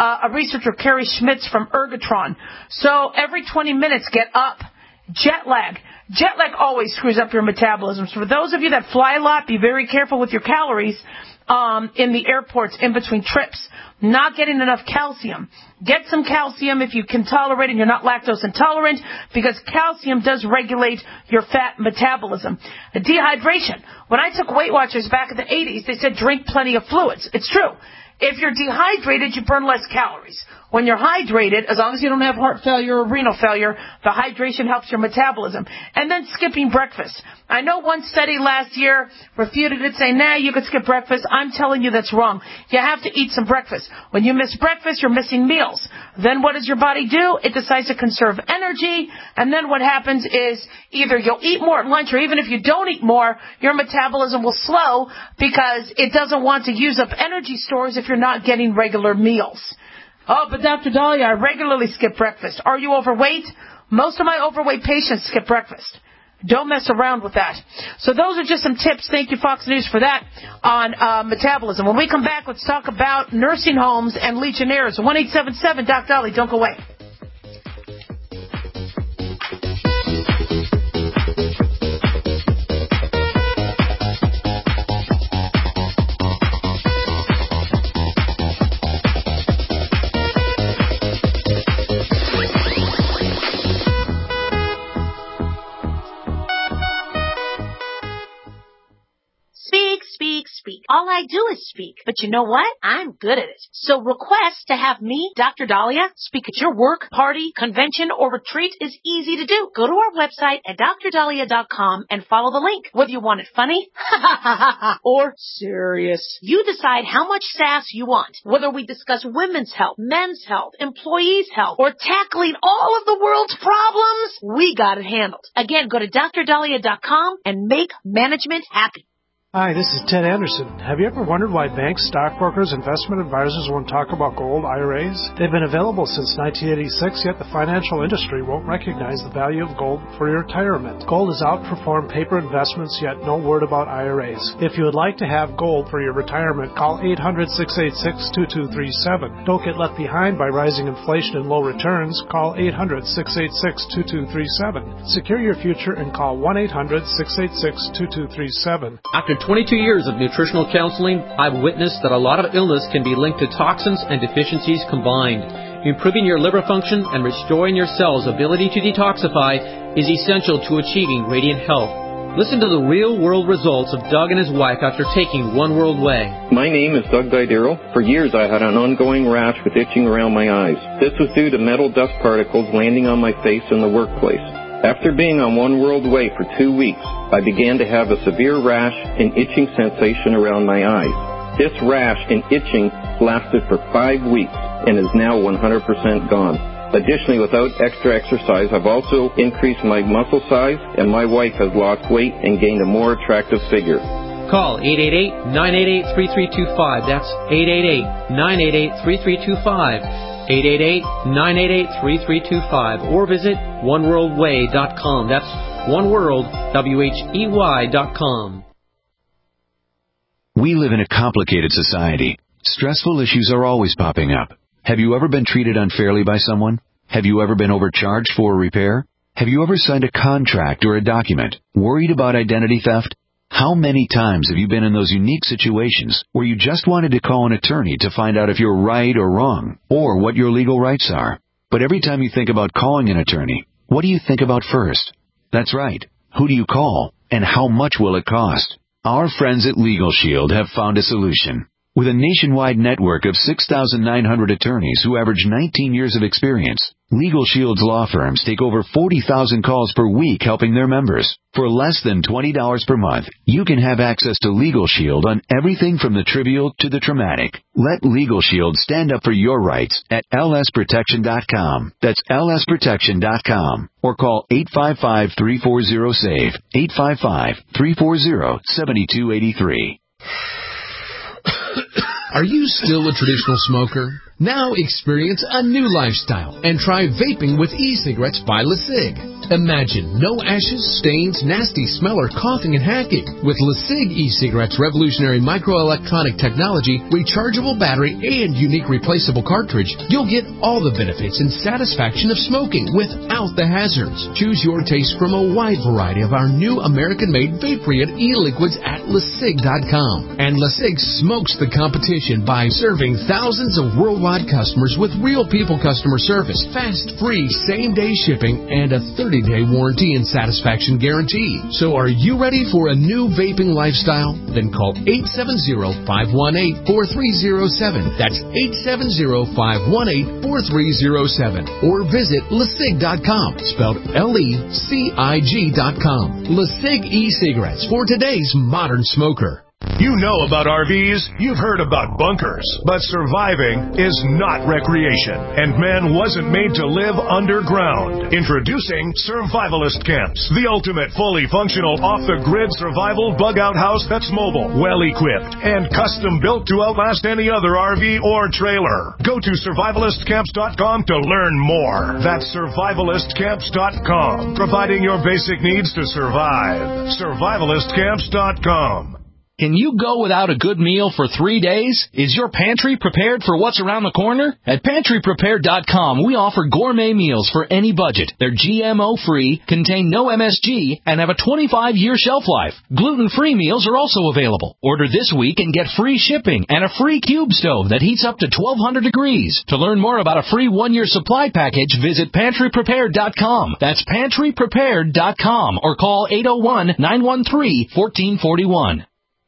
Carrie Schmitz from Ergotron. So every 20 minutes, get up. Jet lag. Jet lag always screws up your metabolism. So for those of you that fly a lot, be very careful with your calories in the airports in between trips. Not getting enough calcium. Get some calcium if you can tolerate and you're not lactose intolerant, because calcium does regulate your fat metabolism. Dehydration. When I took Weight Watchers back in the 80s, they said drink plenty of fluids. It's true. If you're dehydrated, you burn less calories. When you're hydrated, as long as you don't have heart failure or renal failure, the hydration helps your metabolism. And then skipping breakfast. I know one study last year refuted it, saying, nah, you could skip breakfast. I'm telling you that's wrong. You have to eat some breakfast. When you miss breakfast, you're missing meals. Then what does your body do? It decides to conserve energy, and then what happens is either you'll eat more at lunch, or even if you don't eat more, your metabolism will slow because it doesn't want to use up energy stores if you're not getting regular meals. Oh, but Dr. Dahlia, I regularly skip breakfast. Are you overweight? Most of my overweight patients skip breakfast. Don't mess around with that. So those are just some tips. Thank you, Fox News, for that on metabolism. When we come back, let's talk about nursing homes and Legionnaires. 1-877-DOC-DOLLY. Don't go away. All I do is speak. But you know what? I'm good at it. So request to have me, Dr. Dahlia, speak at your work, party, convention, or retreat is easy to do. Go to our website at drdahlia.com and follow the link. Whether you want it funny or serious, you decide how much sass you want. Whether we discuss women's health, men's health, employees' health, or tackling all of the world's problems, we got it handled. Again, go to drdahlia.com and make management happy. Hi, this is Ted Anderson. Have you ever wondered why banks, stockbrokers, investment advisors won't talk about gold IRAs? They've been available since 1986, yet the financial industry won't recognize the value of gold for your retirement. Gold has outperformed paper investments, yet no word about IRAs. If you would like to have gold for your retirement, call 800-686-2237. Don't get left behind by rising inflation and low returns. Call 800-686-2237. Secure your future and call 1-800-686-2237. After 22 years of nutritional counseling, I've witnessed that a lot of illness can be linked to toxins and deficiencies combined. Improving your liver function and restoring your cells' ability to detoxify is essential to achieving radiant health. Listen to the real-world results of Doug and his wife after taking One World Way. My name is Doug Didero. For years I had an ongoing rash with itching around my eyes. This was due to metal dust particles landing on my face in the workplace. After being on One World Way for 2 weeks, I began to have a severe rash and itching sensation around my eyes. This rash and itching lasted for 5 weeks and is now 100% gone. Additionally, without extra exercise, I've also increased my muscle size, and my wife has lost weight and gained a more attractive figure. Call 888-988-3325. That's 888-988-3325. 888-988-3325. Or visit oneworldway.com. That's oneworld.com. We live in a complicated society. Stressful issues are always popping up. Have you ever been treated unfairly by someone? Have you ever been overcharged for a repair? Have you ever signed a contract or a document worried about identity theft? How many times have you been in those unique situations where you just wanted to call an attorney to find out if you're right or wrong, or what your legal rights are? But every time you think about calling an attorney, what do you think about first? That's right. Who do you call, and how much will it cost? Our friends at Legal Shield have found a solution. With a nationwide network of 6,900 attorneys who average 19 years of experience, Legal Shield's law firms take over 40,000 calls per week helping their members. For less than $20 per month, you can have access to Legal Shield on everything from the trivial to the traumatic. Let Legal Shield stand up for your rights at lsprotection.com. That's lsprotection.com. Or call 855-340-SAVE, 855-340-7283. Are you still a traditional smoker? Now experience a new lifestyle and try vaping with e-cigarettes by LeSig. Imagine no ashes, stains, nasty smell, or coughing and hacking. With LeSig e-cigarettes' revolutionary microelectronic technology, rechargeable battery, and unique replaceable cartridge, you'll get all the benefits and satisfaction of smoking without the hazards. Choose your taste from a wide variety of our new American-made vape-free e-liquids at LeSig.com. And LeSig smokes the competition by serving thousands of worldwide customers with real people customer service, fast, free, same-day shipping, and a 30-day warranty and satisfaction guarantee. So are you ready for a new vaping lifestyle? Then call 870-518-4307. That's 870-518-4307. Or visit LeSig.com, spelled LECIG.com. LeSig e-cigarettes for today's modern smoker. You know about RVs, you've heard about bunkers, but surviving is not recreation, and man wasn't made to live underground. Introducing Survivalist Camps, the ultimate fully functional off-the-grid survival bug-out house that's mobile, well-equipped, and custom-built to outlast any other RV or trailer. Go to survivalistcamps.com to learn more. That's survivalistcamps.com, providing your basic needs to survive. survivalistcamps.com. Can you go without a good meal for 3 days? Is your pantry prepared for what's around the corner? At pantryprepared.com, we offer gourmet meals for any budget. They're GMO-free, contain no MSG, and have a 25-year shelf life. Gluten-free meals are also available. Order this week and get free shipping and a free cube stove that heats up to 1,200 degrees. To learn more about a free 1-year supply package, visit pantryprepared.com. That's pantryprepared.com or call 801-913-1441.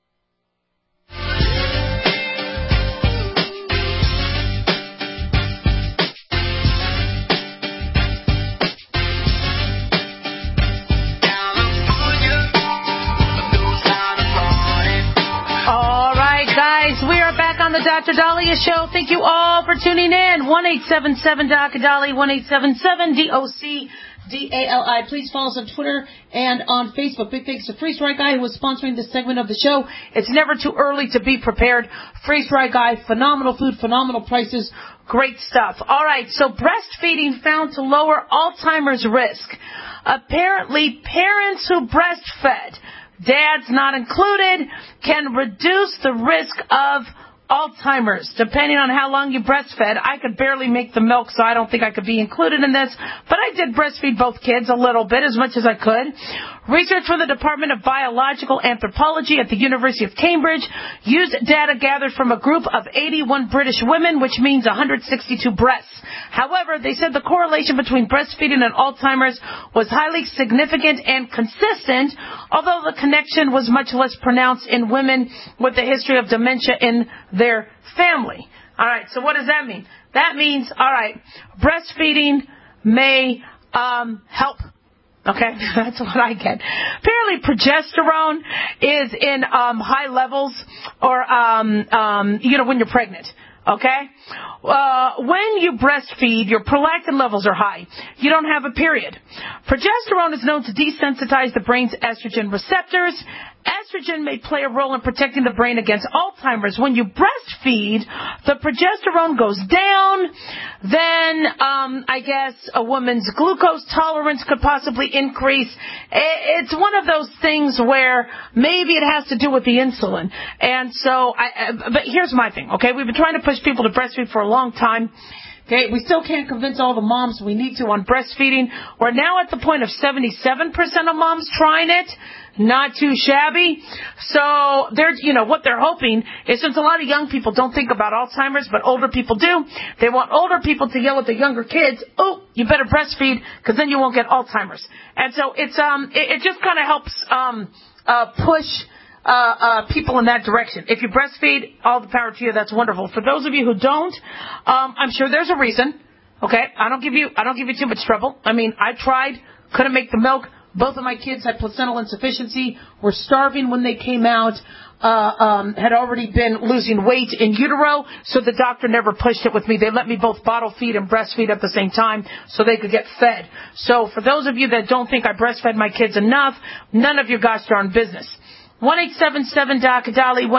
The Dr. Dahlia Show. Thank you all for tuning in. 1-877-DOC-DALI, 1-877-DOC-DALI. Please follow us on Twitter and on Facebook. Big thanks to Freeze Dry Guy, who was sponsoring this segment of the show. It's never too early to be prepared. Freeze Dry Guy, phenomenal food, phenomenal prices, great stuff. All right, so breastfeeding found to lower Alzheimer's risk. Apparently, parents who breastfed, dads not included, can reduce the risk of Alzheimer's. Depending on how long you breastfed, I could barely make the milk, so I don't think I could be included in this. But I did breastfeed both kids a little bit, as much as I could. Research from the Department of Biological Anthropology at the University of Cambridge used data gathered from a group of 81 British women, which means 162 breasts. However, they said the correlation between breastfeeding and Alzheimer's was highly significant and consistent, although the connection was much less pronounced in women with a history of dementia in their family. All right, so what does that mean? That means, all right, breastfeeding may help. Okay, that's what I get. Apparently, progesterone is in high levels, or when you're pregnant. Okay? When you breastfeed, your prolactin levels are high. You don't have a period. Progesterone is known to desensitize the brain's estrogen receptors. Estrogen may play a role in protecting the brain against Alzheimer's. When you breastfeed, the progesterone goes down. Then, I guess a woman's glucose tolerance could possibly increase. It's one of those things where maybe it has to do with the insulin. And so, but here's my thing, okay? We've been trying to push people to breastfeed for a long time. Okay, we still can't convince all the moms we need to on breastfeeding. We're now at the point of 77% of moms trying it. Not too shabby. So they're, what they're hoping is, since a lot of young people don't think about Alzheimer's, but older people do, they want older people to yell at the younger kids, "Oh, you better breastfeed, because then you won't get Alzheimer's." And so it's it just kind of helps push people in that direction. If you breastfeed, all the power to you. That's wonderful. For those of you who don't, I'm sure there's a reason. Okay, I don't give you too much trouble. I mean, I tried, couldn't make the milk. Both of my kids had placental insufficiency, were starving when they came out, had already been losing weight in utero, so the doctor never pushed it with me. They let me both bottle feed and breastfeed at the same time so they could get fed. So for those of you that don't think I breastfed my kids enough, none of your gosh darn business. 1-877-DOC-DALI,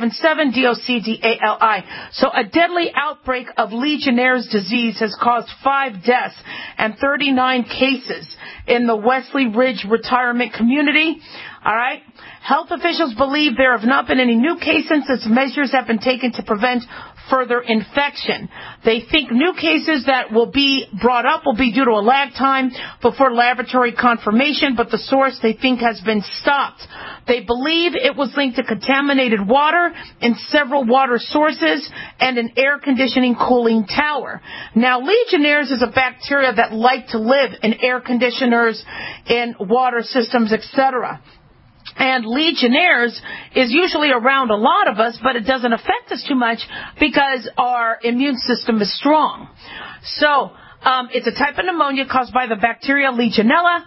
1-877-DOC-DALI. So a deadly outbreak of Legionnaire's disease has caused 5 deaths and 39 cases in the Wesley Ridge retirement community. All right. Health officials believe there have not been any new cases as measures have been taken to prevent further infection. They think new cases that will be brought up will be due to a lag time before laboratory confirmation, but the source they think has been stopped. They believe it was linked to contaminated water in several water sources and an air conditioning cooling tower. Now, Legionnaires is a bacteria that like to live in air conditioners, in water systems, etc. And Legionnaires is usually around a lot of us, but it doesn't affect us too much because our immune system is strong. So, it's a type of pneumonia caused by the bacteria Legionella.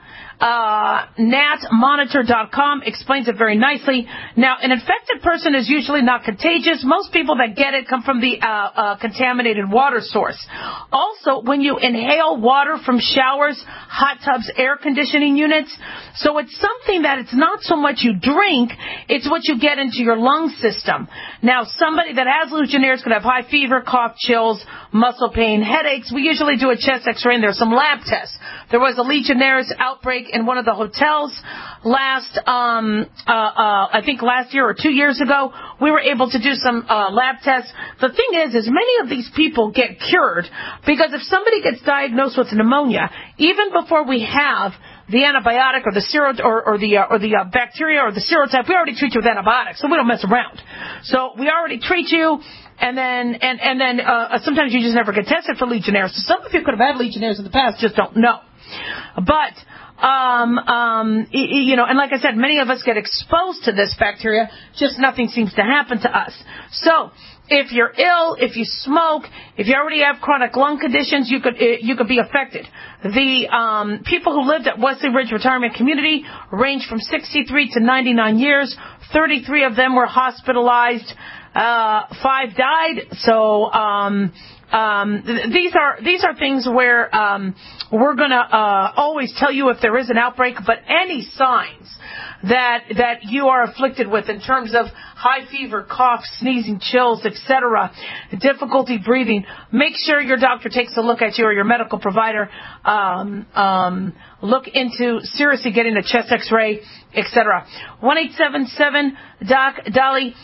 NatMonitor.com explains it very nicely. Now, an infected person is usually not contagious. Most people that get it come from the contaminated water source. Also, when you inhale water from showers, hot tubs, air conditioning units, so it's something that it's not so much you drink, it's what you get into your lung system. Now, somebody that has Legionnaires could have high fever, cough, chills, muscle pain, headaches. We usually do a chest x-ray and there's some lab tests. There was a Legionnaires outbreak in one of the hotels I think last year or 2 years ago. We were able to do some lab tests. The thing is many of these people get cured because if somebody gets diagnosed with pneumonia, even before we have the antibiotic or the the bacteria or the serotype, we already treat you with antibiotics, so we don't mess around. So we already treat you. And then sometimes you just never get tested for Legionnaires. So some of you could have had Legionnaires in the past, just don't know. But, and like I said, many of us get exposed to this bacteria, just nothing seems to happen to us. So, if you're ill, if you smoke, if you already have chronic lung conditions, you could be affected. The people who lived at Wesley Ridge Retirement Community range from 63 to 99 years. 33 of them were hospitalized. 5 died. So these are things where we're gonna always tell you if there is an outbreak, but any signs that you are afflicted with in terms of high fever, cough, sneezing, chills, etc., difficulty breathing, make sure your doctor takes a look at you or your medical provider. Look into seriously getting a chest X-ray, etc. 1-877-DOC-DALI,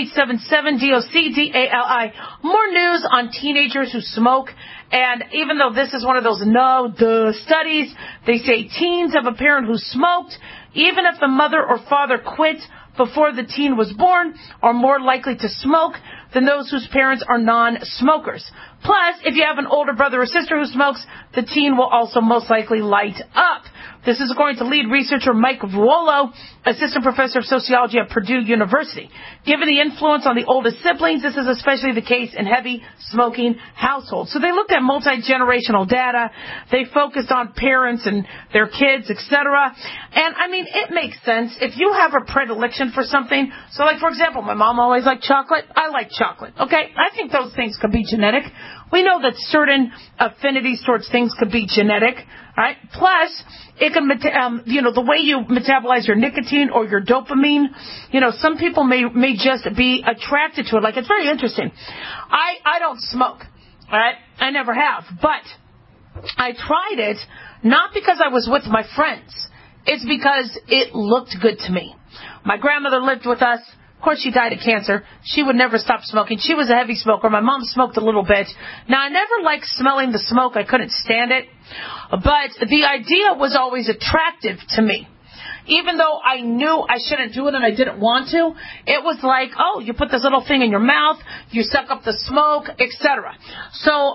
1-877-DOC-DALI. More news on teenagers who smoke. And even though this is one of those studies, they say teens of a parent who smoked, even if the mother or father quit before the teen was born, are more likely to smoke than those whose parents are non-smokers. Plus, if you have an older brother or sister who smokes, the teen will also most likely light up. This is according to lead researcher Mike Vuolo, assistant professor of sociology at Purdue University. Given the influence on the oldest siblings, this is especially the case in heavy smoking households. So they looked at multi-generational data. They focused on parents and their kids, etc. And, I mean, it makes sense. If you have a predilection for something, so like, for example, my mom always liked chocolate. I like chocolate, okay? I think those things could be genetic. We know that certain affinities towards things could be genetic, right? Plus, it can, the way you metabolize your nicotine or your dopamine, some people may just be attracted to it. Like, it's very interesting. I don't smoke, all right? I never have. But I tried it not because I was with my friends. It's because it looked good to me. My grandmother lived with us. Of course, she died of cancer. She would never stop smoking. She was a heavy smoker. My mom smoked a little bit. Now, I never liked smelling the smoke. I couldn't stand it. But the idea was always attractive to me. Even though I knew I shouldn't do it and I didn't want to, it was like, oh, you put this little thing in your mouth, you suck up the smoke, etc. So,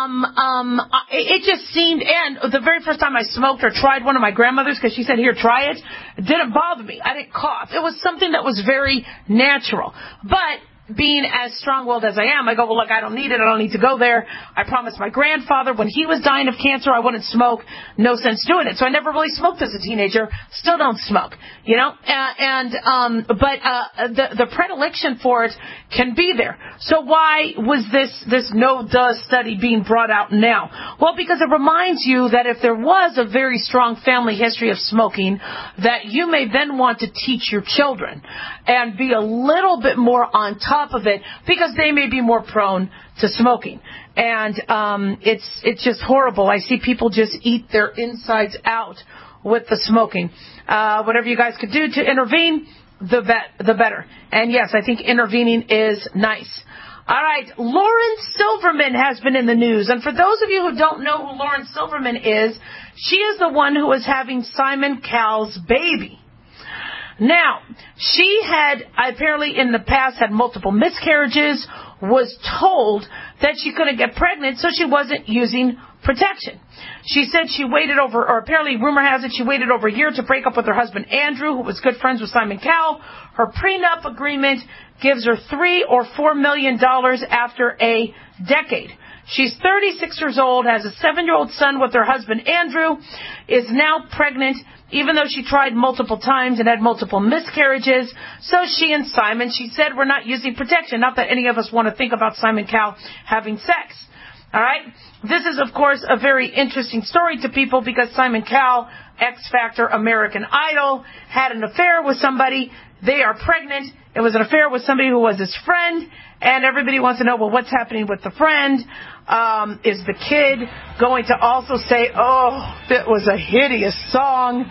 it just seemed, and the very first time I smoked or tried one of my grandmother's, because she said, here, try it, it didn't bother me. I didn't cough. It was something that was very natural. But being as strong-willed as I am, I go, well, look, I don't need it. I don't need to go there. I promised my grandfather when he was dying of cancer I wouldn't smoke. No sense doing it. So I never really smoked as a teenager. Still don't smoke, But the predilection for it can be there. So why was this no-duh study being brought out now? Well, because it reminds you that if there was a very strong family history of smoking, that you may then want to teach your children and be a little bit more on top of it, because they may be more prone to smoking. And it's just horrible. I see people just eat their insides out with the smoking. Whatever you guys could do to intervene, the better. And yes, I think intervening is nice. All right, Lauren Silverman has been in the news. And for those of you who don't know who Lauren Silverman is, she is the one who is having Simon Cowell's baby. Now, she had apparently in the past had multiple miscarriages, was told that she couldn't get pregnant, so she wasn't using protection. She said she waited over, or apparently rumor has it, she waited over a year to break up with her husband Andrew, who was good friends with Simon Cowell. Her prenup agreement gives her $3 or $4 million after a decade. She's 36 years old, has a 7-year-old son with her husband Andrew, is now pregnant, even though she tried multiple times and had multiple miscarriages. So she and Simon, she said, we're not using protection. Not that any of us want to think about Simon Cowell having sex. All right? This is, of course, a very interesting story to people because Simon Cowell, X Factor, American Idol, had an affair with somebody. They are pregnant. It was an affair with somebody who was his friend. And everybody wants to know, well, what's happening with the friend? Is the kid going to also say, oh, that was a hideous song?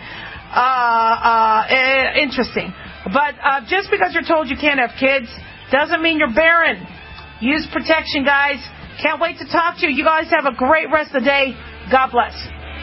Interesting. But just because you're told you can't have kids doesn't mean you're barren. Use protection, guys. Can't wait to talk to you. You guys have a great rest of the day. God bless.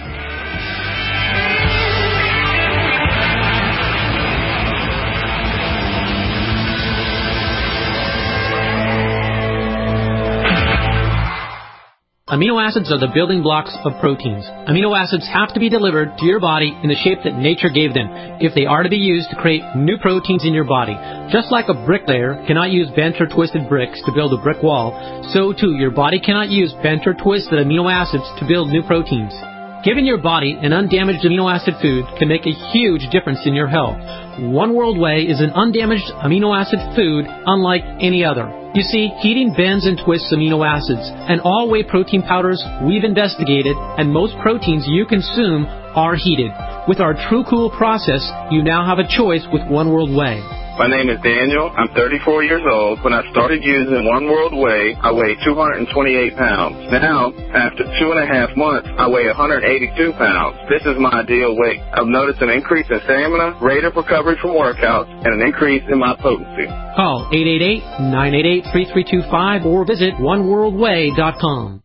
Amino acids are the building blocks of proteins. Amino acids have to be delivered to your body in the shape that nature gave them if they are to be used to create new proteins in your body. Just like a bricklayer cannot use bent or twisted bricks to build a brick wall, so too your body cannot use bent or twisted amino acids to build new proteins. Giving your body an undamaged amino acid food can make a huge difference in your health. One World Whey is an undamaged amino acid food unlike any other. You see, heating bends and twists amino acids, and all whey protein powders we've investigated and most proteins you consume are heated. With our True Cool process, you now have a choice with One World Way. My name is Daniel. I'm 34 years old. When I started using One World Way, I weighed 228 pounds. Now, after 2.5 months, I weigh 182 pounds. This is my ideal weight. I've noticed an increase in stamina, rate of recovery from workouts, and an increase in my potency. Call 888-988-3325 or visit oneworldway.com.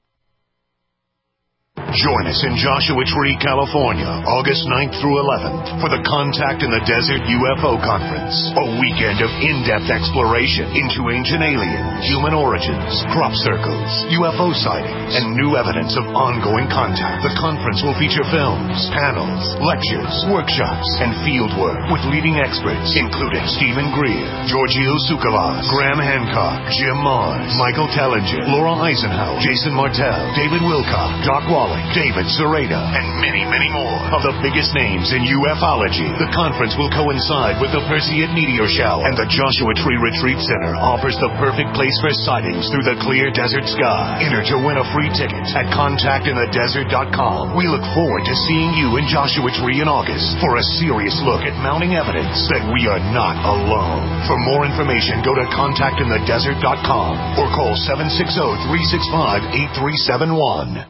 Join us in Joshua Tree, California, August 9th through 11th for the Contact in the Desert UFO Conference, a weekend of in-depth exploration into ancient aliens, human origins, crop circles, UFO sightings, and new evidence of ongoing contact. The conference will feature films, panels, lectures, workshops, and fieldwork with leading experts, including Stephen Greer, Giorgio Tsoukalos, Graham Hancock, Jim Mars, Michael Tellinger, Laura Eisenhower, Jason Martell, David Wilcock, Doc Wally, David Zareda, and many, many more of the biggest names in ufology. The conference will coincide with the Perseid meteor shower, and the Joshua Tree Retreat Center offers the perfect place for sightings through the clear desert sky. Enter to win a free ticket at contactinthedesert.com. We look forward to seeing you in Joshua Tree in August for a serious look at mounting evidence that we are not alone. For more information, go to contactinthedesert.com or call 760-365-8371.